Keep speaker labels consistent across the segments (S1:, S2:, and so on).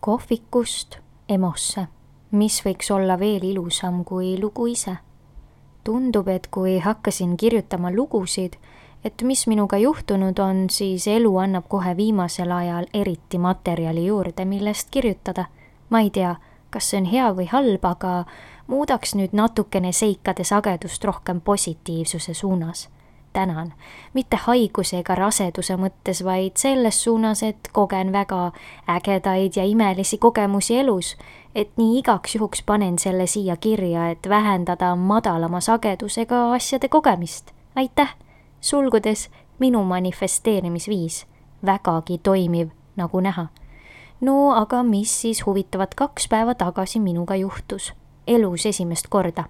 S1: Kohvikust EMO-sse, mis võiks olla veel ilusam kui lugu ise. Tundub, et kui hakkasin kirjutama lugusid, et mis minuga juhtunud on, siis elu annab kohe viimasel ajal eriti materjali juurde, millest kirjutada. Ma ei tea, kas see on hea või halb, aga muudaks nüüd natukene seikade sagedust rohkem positiivsuse suunas. Tänan, mitte haiguse ega raseduse mõttes, vaid selles suunas, et kogen väga ägedaid ja imelisi kogemusi elus, et nii igaks juhuks panen selle siia kirja, et vähendada madalama sagedusega asjade kogemist. Aitäh! Sulgudes minu manifesteerimisviis. Vägagi toimiv, nagu näha. No aga mis siis huvitavat 2 päeva tagasi minuga juhtus? Elus esimest korda.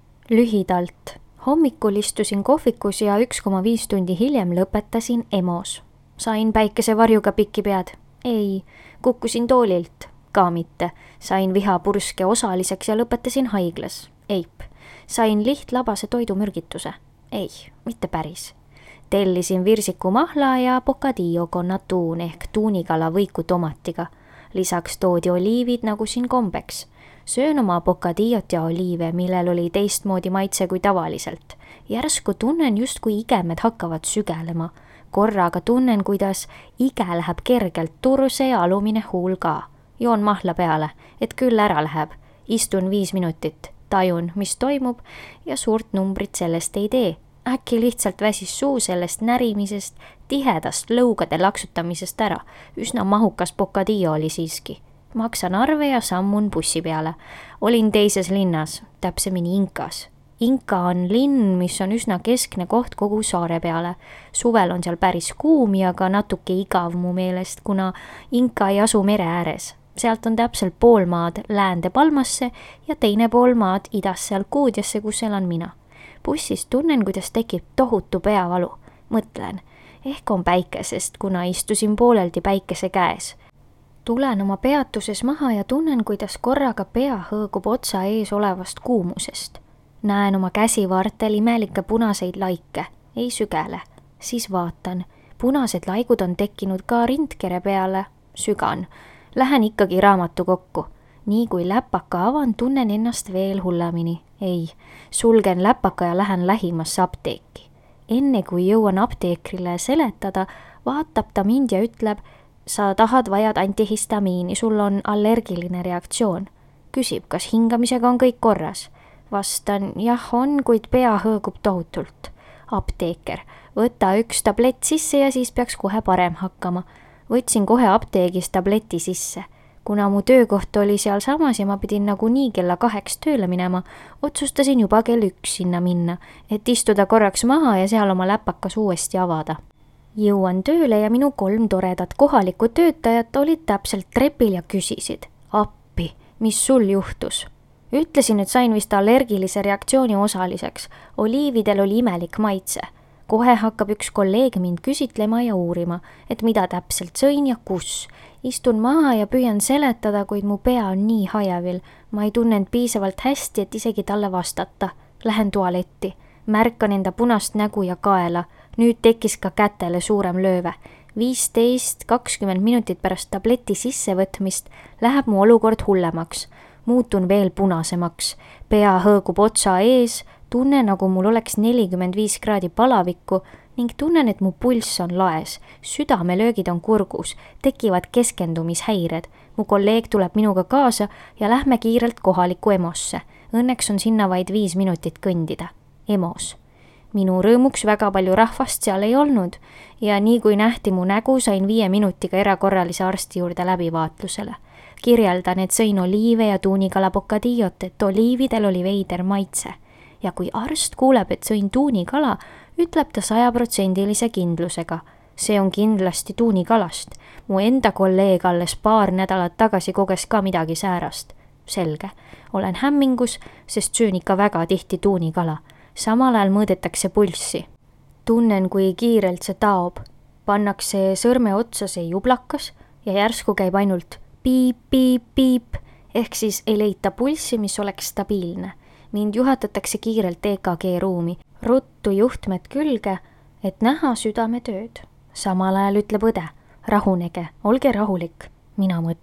S1: Lühidalt. Hommikul istusin kohvikus ja 1,5 tundi hiljem lõpetasin EMO-s. Sain päikesevarjuga pikki pead. Ei, kukkusin toolilt. Ka mitte. Sain vihapurske osaliseks ja lõpetasin haiglas. Eip. Sain lihtlabase toidumürgituse. Ei, mitte päris. Tellisin virsikumahla ja bocadillo con atún ehk tuunikala võiku tomatiga. Lisaks toodi oliivid nagu siin kombeks. Söön oma bocadillot ja oliive, millel oli teistmoodi maitse kui tavaliselt. Järsku tunnen justkui igemed hakkavad sügelema. Korraga tunnen, kuidas ige läheb kergelt turse ja alumine huul ka. Joon mahla peale, et küll ära läheb. Istun 5 minutit, tajun, mis toimub ja suurt numbrit sellest ei tee. Äkki lihtsalt väsis suu sellest närimisest, tihedast lõugade laksutamisest ära. Üsna mahukas bocadillo oli siiski. Maksan arve ja sammun bussi peale. Olin teises linnas, täpsemini Inkas. Inka on linn, mis on üsna keskne koht kogu saare peale. Suvel on seal päris kuum ja ka natuke igav mu meelest, kuna Inka ei asu mere ääres. Sealt on täpselt pool maad läände Palmasse ja teine pool maad idasse Alcudiasse, kus elan mina. Bussis tunnen, kuidas tekib tohutu peavalu. Mõtlen, ehk on päike, sest kuna istusin pooleldi päikese käes. Tulen oma peatuses maha ja tunnen, kuidas korraga pea hõõgub otsa ees olevast kuumusest. Näen oma käsivartel imelikke punaseid laike, ei sügele. Siis vaatan, punased laigud on tekkinud ka rindkere peale. Sügan. Lähen ikkagi raamatu kokku. Nii kui läpaka avan, tunnen ennast veel hullemini. Ei, sulgen läpaka ja lähen lähimasse apteeki. Enne kui jõuan apteekrile seletada, vaatab ta mind ja ütleb, sa tahad vajad antihistamiini, sul on allergiline reaktsioon. Küsib, kas hingamisega on kõik korras. Vastan, jah on, kuid pea hõõgub tohutult. Apteeker, võta 1 tablett sisse ja siis peaks kohe parem hakkama. Võtsin kohe apteegis tableti sisse. Kuna mu töökoht oli seal samas ja ma pidin nagunii kella 2 tööle minema, otsustasin juba kell 1 sinna minna, et istuda korraks maha ja seal oma läpakas uuesti avada. Jõuan tööle ja minu 3 toredat kohalikku töötajat olid täpselt trepil ja küsisid, appi, mis sul juhtus? Ütlesin, et sain vist allergilise reaktsiooni osaliseks. Oliividel oli imelik maitse. Kohe hakkab üks kolleeg mind küsitlema ja uurima, et mida täpselt sõin ja kus. Istun maha ja püüan seletada, kuid mu pea on nii hajevil. Ma ei tunnen piisavalt hästi, et isegi talle vastata. Lähen tualetti. Märkan enda punast nägu ja kaela. Nüüd tekkis ka kätele suurem lööve. 15-20 minutit pärast tableti sissevõtmist läheb mu olukord hullemaks. Muutun veel punasemaks. Pea hõõgub otsa ees, tunnen, nagu mul oleks 45 kraadi palavikku ning tunnen, et mu pulss on laes. Südamelöögid on kurgus, tekivad keskendumishäired. Mu kolleeg tuleb minuga kaasa ja lähme kiirelt kohalikku EMO-sse. Õnneks on sinna vaid 5 minutit kõndida. EMO-s. Minu rõõmuks väga palju rahvast seal ei olnud ja nii kui nähti mu nägu, sain 5 minutiga erakorralise arsti juurde läbivaatlusele. Kirjeldan, et sõin oliive ja tuunikala bocadillot, et oliividel oli veider maitse. Ja kui arst kuuleb, et sõin tuunikala, ütleb ta 100% kindlusega. See on kindlasti tuunikalast. Mu enda kolleeg alles paar nädalat tagasi koges ka midagi säärast. Selge. Olen hämmingus, sest söön ikka väga tihti tuunikala. Samal ajal mõõdetakse pulssi. Tunnen, kui kiirelt see taob. Pannakse sõrme otsa see jublakas ja järsku käib ainult piip, piip, piip, ehk siis ei leita pulssi, mis oleks stabiilne. Mind juhatatakse kiirelt EKG ruumi, ruttu juhtmed külge, et näha südametööd. Samal ajal ütleb õde, rahunege, olge rahulik. Mina mõtlen,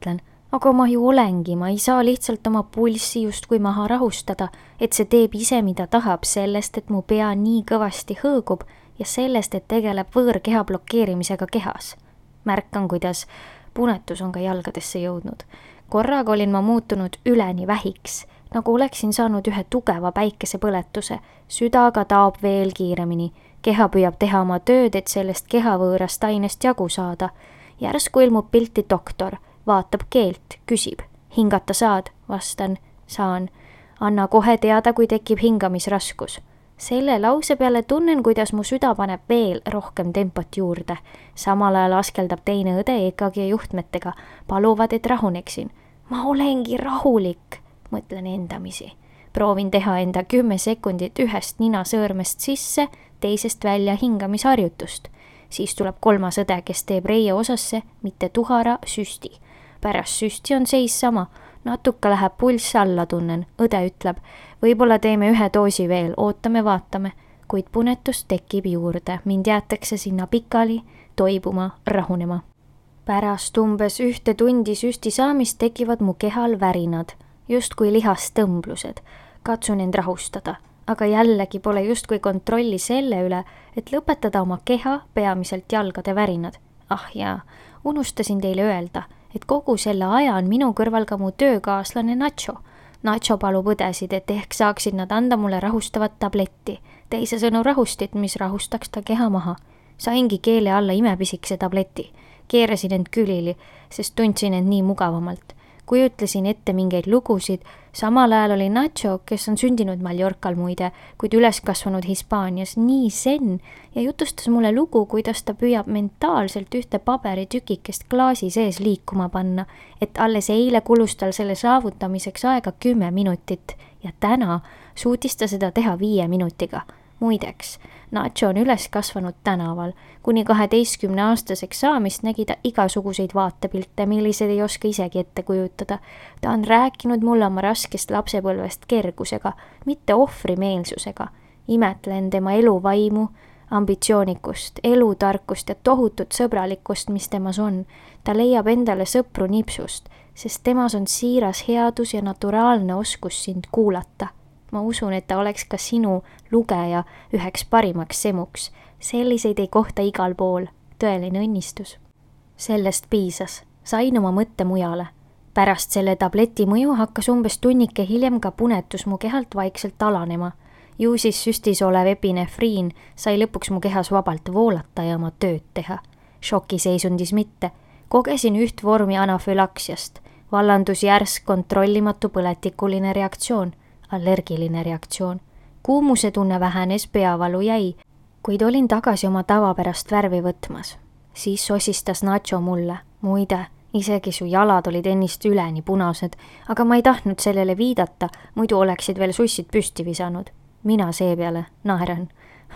S1: aga ma ju olengi, ma ei saa lihtsalt oma pulssi justkui maha rahustada, et see teeb ise, mida tahab, sellest, et mu pea nii kõvasti hõõgub ja sellest, et tegeleb võõrkeha blokeerimisega kehas. Märkan, kuidas punetus on ka jalgadesse jõudnud. Korraga olin ma muutunud üleni vähiks, nagu oleksin saanud ühe tugeva päikesepõletuse. Süda aga taob veel kiiremini. Keha püüab teha oma tööd, et sellest kehavõõrast ainest jagu saada. Järsku ilmub pilti doktor, vaatab keelt, küsib. Hingata saad? Vastan, saan. Anna kohe teada, kui tekib hingamisraskus. Selle lause peale tunnen, kuidas mu süda paneb veel rohkem tempot juurde. Samal ajal askeldab teine õde EKG juhtmetega. Paluvad, et rahuneksin. Ma olengi rahulik, mõtlen endamisi. Proovin teha enda 10 sekundit ühest ninasõõrmest sisse, teisest välja hingamisharjutust. Siis tuleb kolmas õde, kes teeb reie osasse, mitte tuhara, süsti. Pärast süsti on seis sama. Natuke läheb pulss alla, tunnen. Õde ütleb, võib-olla teeme ühe doosi veel, ootame, vaatame. Kuid punetus tekib juurde. Mind jäetakse sinna pikali, toibuma, rahunema. Pärast umbes 1 tundi süsti saamist tekivad mu kehal värinad, justkui lihastõmblused. Katsun end rahustada, aga jällegi pole justkui kontrolli selle üle, et lõpetada oma keha, peamiselt jalgade värinad. Ah jaa, unustasin teile öelda, et kogu selle aja on minu kõrval ka mu töökaaslane Nacho. Nacho palub õdesid, et ehk saaksid nad anda mulle rahustavat tabletti, teisisõnu rahustit, mis rahustaks ta keha maha. Saingi keele alla imepisikese tableti. Keerasin end külili, sest tundsin end nii mugavamalt. Kui ütlesin ette mingeid lugusid, samal ajal oli Nacho, kes on sündinud Mallorcal muide, kuid üles kasvanud Hispaanias, nii zen ja jutustas mulle lugu, kuidas ta püüab mentaalselt ühte paberitükikest klaasi sees liikuma panna, et alles eile kulus tal selle saavutamiseks aega 10 minutit ja täna suutis ta seda teha 5 minutiga. Muideks, Nacho on üles kasvanud tänaval. Kuni 12-aastaseks saamist nägi ta igasuguseid vaatepilte, millised ei oska isegi ette kujutada. Ta on rääkinud mulle oma raskest lapsepõlvest kergusega, mitte ohvrimeelsusega. Imetlen tema eluvaimu, ambitsioonikust, elutarkust ja tohutut sõbralikkust, mis temas on. Ta leiab endale sõpru nipsust, sest temas on siiras headus ja naturaalne oskus sind kuulata. Ma usun, et ta oleks ka sinu lugeja üheks parimaks semuks. Selliseid ei kohta igal pool. Tõeline õnnistus. Sellest piisas. Sain oma mõtte mujale. Pärast selle tableti mõju hakkas umbes tunnike hiljem ka punetus mu kehalt vaikselt alanema. Ju siis süstis olev epinefriin sai lõpuks mu kehas vabalt voolata ja oma tööd teha. Šokiseisundis mitte. Kogesin üht vormi anafülaksiast. Vallandus järsk kontrollimatu põletikuline reaktsioon. Allergiline reaktsioon. Kuumuse tunne vähenes, peavalu jäi, kuid olin tagasi oma tavapärast värvi võtmas. Siis sosistas Nacho mulle. Muide, isegi su jalad olid ennist üleni punased, aga ma ei tahtnud sellele viidata, muidu oleksid veel sussid püsti visanud. Mina seepeale naeran.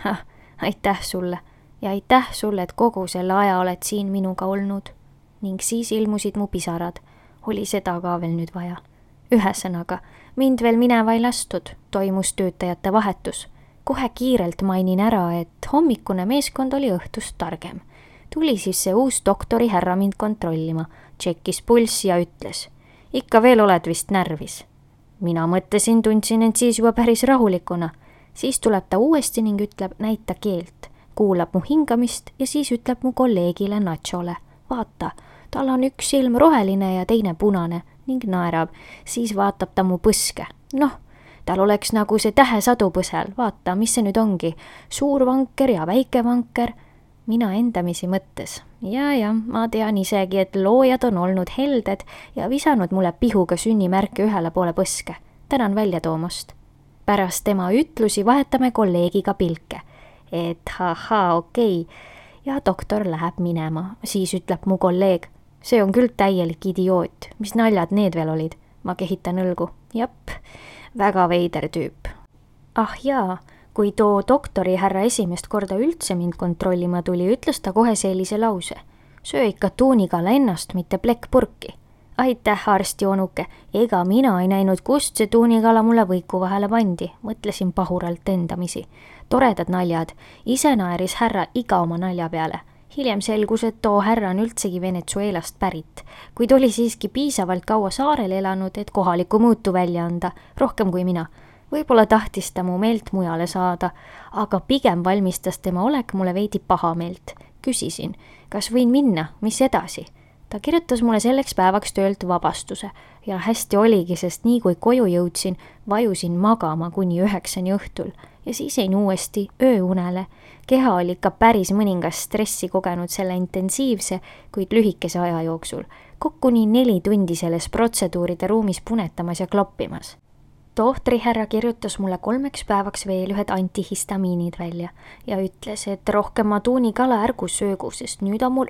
S1: Aitäh sulle ja aitäh sulle, et kogu selle aja oled siin minuga olnud. Ning siis ilmusid mu pisarad. Oli seda ka veel nüüd vaja. Ühesõnaga, mind veel mineva ei lastud, toimus töötajate vahetus. Kohe kiirelt mainin ära, et hommikune meeskond oli õhtust targem. Tuli siis see uus doktori härra mind kontrollima, tšekkis pulssi ja ütles, ikka veel oled vist närvis. Mina mõtlesin, tundsin end siis juba päris rahulikuna. Siis tuleb ta uuesti ning ütleb, näita keelt, kuulab mu hingamist ja siis ütleb mu kolleegile Nachole, vaata, tal on üks silm roheline ja teine punane ning naerab, siis vaatab ta mu põske. Noh, tal oleks nagu see tähesadu põsel, vaata, mis see nüüd ongi, suur vanker ja väike vanker. Mina endamisi mõttes. Ja, ma tean isegi, et loojad on olnud helded ja visanud mulle pihuga sünnimärke ühele poole põske. Tänan välja toomast. Pärast tema ütlusi vahetame kolleegiga pilke. Et okei. Ja doktor läheb minema. Siis ütleb mu kolleeg, see on küll täielik idioot. Mis naljad need veel olid? Ma kehitan õlgu. Jap, väga veider tüüp. Ah jaa, kui too doktori härra esimest korda üldse mind kontrollima tuli, ütles ta kohe sellise lause. Söö ikka tuunikala ennast, mitte plekkpurki. Aitäh, arsti onuke, ega mina ei näinud, kust see tuunikala mulle võiku vahele pandi, mõtlesin pahuralt endamisi. Toredad naljad, ise naeris härra iga oma nalja peale. Hiljem selgus, et too härra on üldsegi Venezuelast pärit, kuid oli siiski piisavalt kaua saarel elanud, et kohalikku mõõtu välja anda, rohkem kui mina. Võib-olla tahtis ta mu meelt mujale saada, aga pigem valmistas tema olek mulle veidi pahameelt. Küsisin, kas võin minna, mis edasi? Ta kirjutas mulle selleks päevaks töölt vabastuse ja hästi oligi, sest nii kui koju jõudsin, vajusin magama kuni 9 õhtul ja siis jäin uuesti ööunele. Keha oli ikka päris mõningast stressi kogenud selle intensiivse, kuid lühikese aja jooksul. Kokku nii 4 tundi selles protseduuride ruumis punetamas ja kloppimas. Tohtrihärra kirjutas mulle 3 päevaks veel ühed antihistamiinid välja ja ütles, et rohkem ma tuunikala ärgu söögu, sest nüüd on mul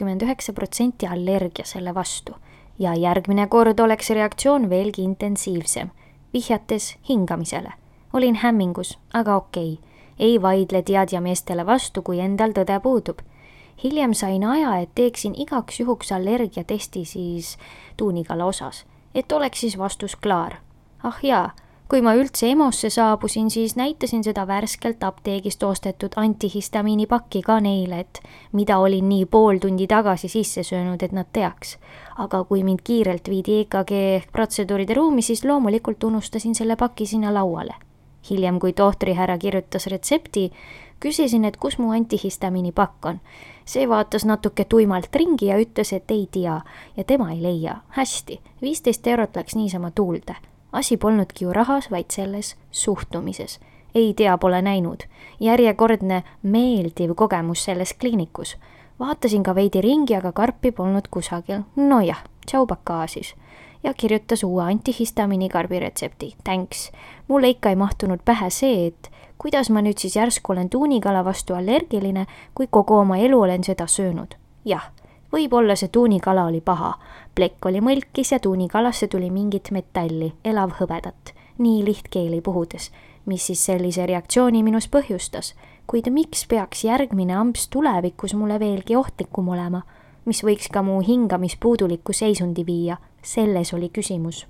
S1: 99% allergia selle vastu. Ja järgmine kord oleks reaktsioon veelgi intensiivsem, vihjates hingamisele. Olin hämmingus, aga okei. Ei vaidle teadjameestele vastu, kui endal tõde puudub. Hiljem sain aja, et teeksin igaks juhuks allergiatesti siis tuunikala osas, et oleks siis vastus klaar. Ah jaa, kui ma üldse EMO-sse saabusin, siis näitasin seda värskelt apteegist ostetud antihistamiini pakki ka neile, et mida olin nii pool tundi tagasi sisse söönud, et nad teaks. Aga kui mind kiirelt viidi EKG ehk protseduuride ruumi, siis loomulikult unustasin selle paki sinna lauale. Hiljem, kui tohtrihärra kirjutas retsepti, küsisin, et kus mu antihistamiini pakk on. See vaatas natuke tuimalt ringi ja ütles, et ei tea ja tema ei leia. Hästi, 15 eurot läks niisama tuulde. Asi polnudki ju rahas, vaid selles suhtumises. Ei tea, pole näinud. Järjekordne meeldiv kogemus selles kliinikus. Vaatasin ka veidi ringi, aga karpi polnud kusagil. Nojah, tšau pakaasis. Ja kirjutas uue antihistamiini karbi retsepti. Thanks. Mulle ikka ei mahtunud pähe see, et kuidas ma nüüd siis järsku olen tuunikala vastu allergiline, kui kogu oma elu olen seda söönud. Jah, võib-olla see tuunikala oli paha. Plekk oli mõlkis ja tuunikalasse tuli mingit metalli, elav hõbedat, nii lihtkeeli puhudes, mis siis sellise reaktsiooni minus põhjustas. Kuid miks peaks järgmine amps tulevikus mulle veelgi ohtlikum olema, mis võiks ka mu hingamispuudulikku seisundi viia? Selles oli küsimus.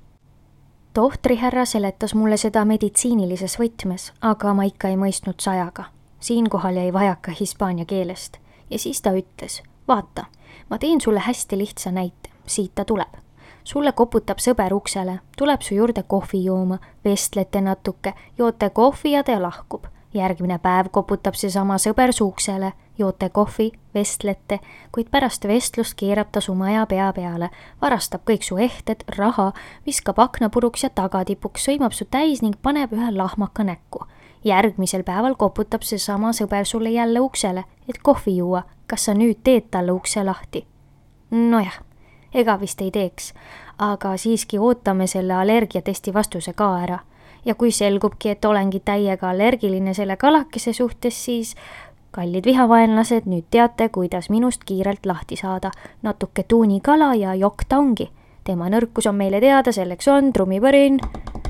S1: Tohtrihärra seletas mulle seda meditsiinilises võtmes, aga ma ikka ei mõistnud sajaga. Siinkohal jäi vajaka hispaania keelest. Ja siis ta ütles, vaata, ma teen sulle hästi lihtsa näite, siit ta tuleb. Sulle koputab sõber uksele, tuleb su juurde kohvi jooma, vestlete natuke, joote kohvi ja ta lahkub. Järgmine päev koputab see sama sõber su uksele, joote kohvi, vestlete, kuid pärast vestlust keerab ta su maja pea peale, varastab kõik su ehted, raha, viskab akna puruks ja tagatipuks, sõimab su täis ning paneb ühe lahmaka näkku. Järgmisel päeval koputab see sama sõber sulle jälle uksele, et kohvi juua. Kas sa nüüd teed talle ukse lahti? Nojah, ega vist ei teeks, aga siiski ootame selle allergiatesti vastuse ka ära. Ja kui selgubki, et olengi täiega allergiline selle kalakese suhtes, siis kallid vihavaenlased, nüüd teate, kuidas minust kiirelt lahti saada. Natuke tuunikala ja jokk ta ongi. Tema nõrkus on meile teada, selleks on trummipõrin,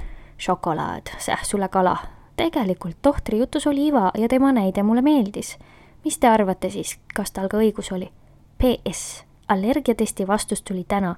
S1: šokolaad, sähsule kala. Tegelikult tohtri jutus oli iva ja tema näide mulle meeldis. Mis te arvate siis, kas tal ka õigus oli? PS. Allergiatesti vastus tuli täna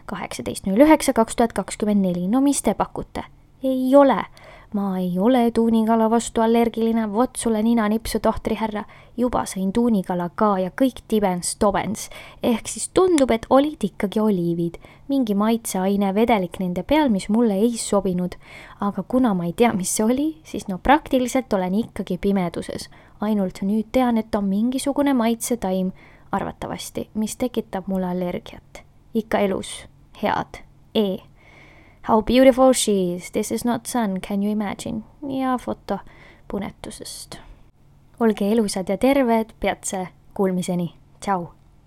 S1: 18.09.2024. No mis te pakute? Ei ole. Ma ei ole tuunikala vastu allergiline, vot sulle nina nipsu tohtrihärra. Juba sain tuunikala ka ja kõik tibens-tobens. Ehk siis tundub, et olid ikkagi oliivid. Mingi maitseaine vedelik nende peal, mis mulle ei sobinud. Aga kuna ma ei tea, mis see oli, siis no praktiliselt olen ikkagi pimeduses. Ainult nüüd tean, et on mingisugune maitsetaim, arvatavasti, mis tekitab mulle allergiat. Ikka elus. Head. How beautiful she is, this is not sun, can you imagine? Ja foto punetusest. Olge elusad ja terved, peatse kuulmiseni. Tšau!